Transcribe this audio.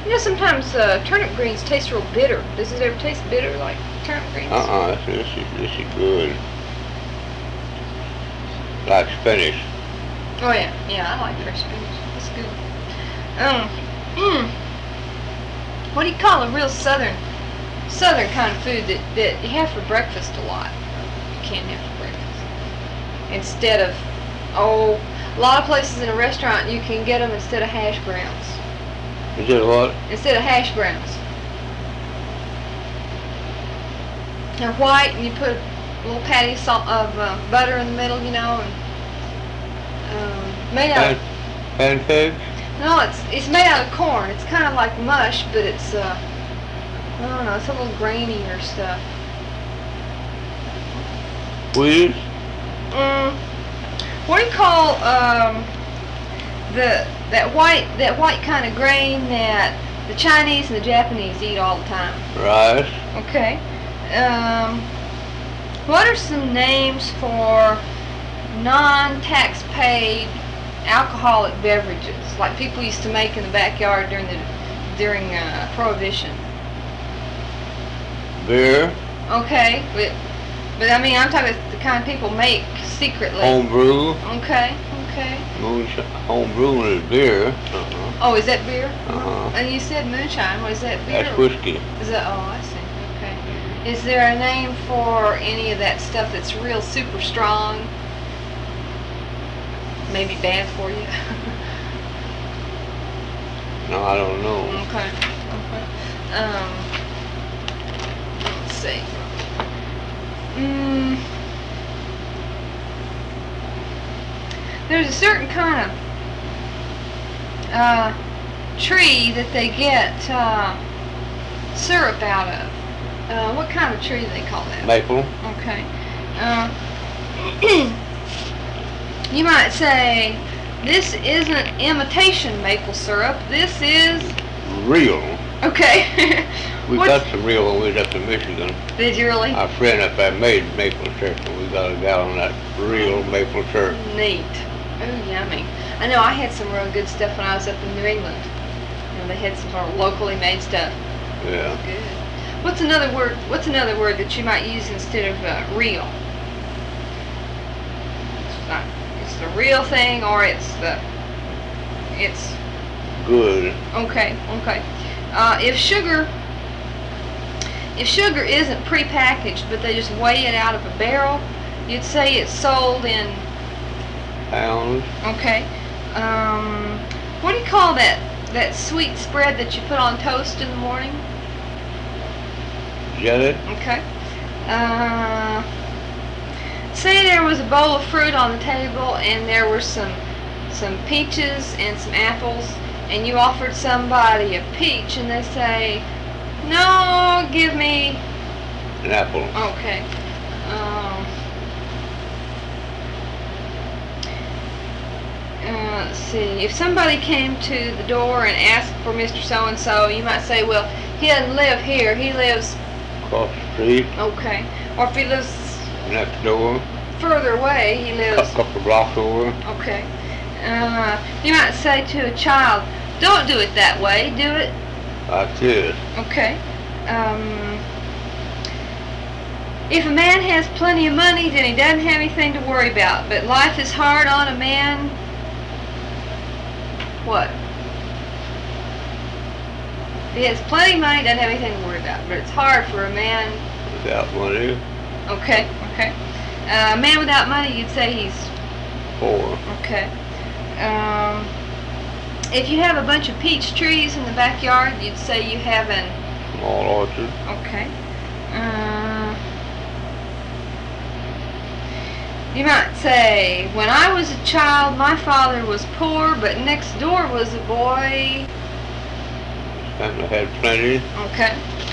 You know, sometimes turnip greens taste real bitter. Does it ever taste bitter like turnip greens? This is good. Like spinach. Oh yeah, yeah, I like fresh spinach. It's good. Um, mm, what do you call a real southern kind of food that you have for breakfast a lot? You can't have for breakfast. Instead of, a lot of places in a restaurant you can get them instead of hash browns. Is it what? Instead of hash browns. They're white, and you put a little patty of butter in the middle, you know, and made out of pancakes? No, it's made out of corn. It's kind of like mush, but it's I don't know, it's a little grainier stuff. Wheat? What do you call that white kind of grain that the Chinese and the Japanese eat all the time? Rice. Okay. What are some names for non-tax paid alcoholic beverages like people used to make in the backyard during Prohibition? Beer. Okay, but I mean, I'm talking about the kind people make secretly. Homebrew. Okay. Homebrew is beer. Oh, is that beer? Uh-huh. And you said moonshine. What is that, beer? That's whiskey. Is that? Oh, I see. Okay. Is there a name for any of that stuff that's real super strong? Maybe bad for you? No, I don't know. Okay. Let's see. There's a certain kind of tree that they get syrup out of. What kind of tree do they call that? Maple. Okay. You might say, this isn't imitation maple syrup. This is real. Okay. We got some real when we was up in Michigan. Did you really? Our friend up there made maple syrup, and we got a gallon of that real maple syrup. Neat. Oh, yummy. I know I had some real good stuff when I was up in New England. You know, they had some sort of locally made stuff. Yeah. Good. What's another word that you might use instead of real? It's the real thing, or it's good. Okay. If sugar isn't prepackaged, but they just weigh it out of a barrel, you'd say it's sold in pounds. Okay. What do you call that sweet spread that you put on toast in the morning? Jelly. Okay. Say there was a bowl of fruit on the table, and there were some peaches and some apples, and you offered somebody a peach, and they say, "No, give me an apple." Okay. Let's see. If somebody came to the door and asked for Mr. So-and-so, you might say, well, he doesn't live here. He lives across the street. Okay. Or if he lives next door. Further away, he lives a couple blocks over. Okay. You might say to a child, don't do it that way. Do it like this. Okay. If a man has plenty of money, then he doesn't have anything to worry about. But life is hard on a man. What? If he has plenty of money, doesn't have anything to worry about. But it's hard for a man without money. Okay. A man without money, you'd say he's poor. Okay. If you have a bunch of peach trees in the backyard, you'd say you have an small orchard. Okay. You might say, when I was a child, my father was poor, but next door was a boy. And I had plenty. Okay.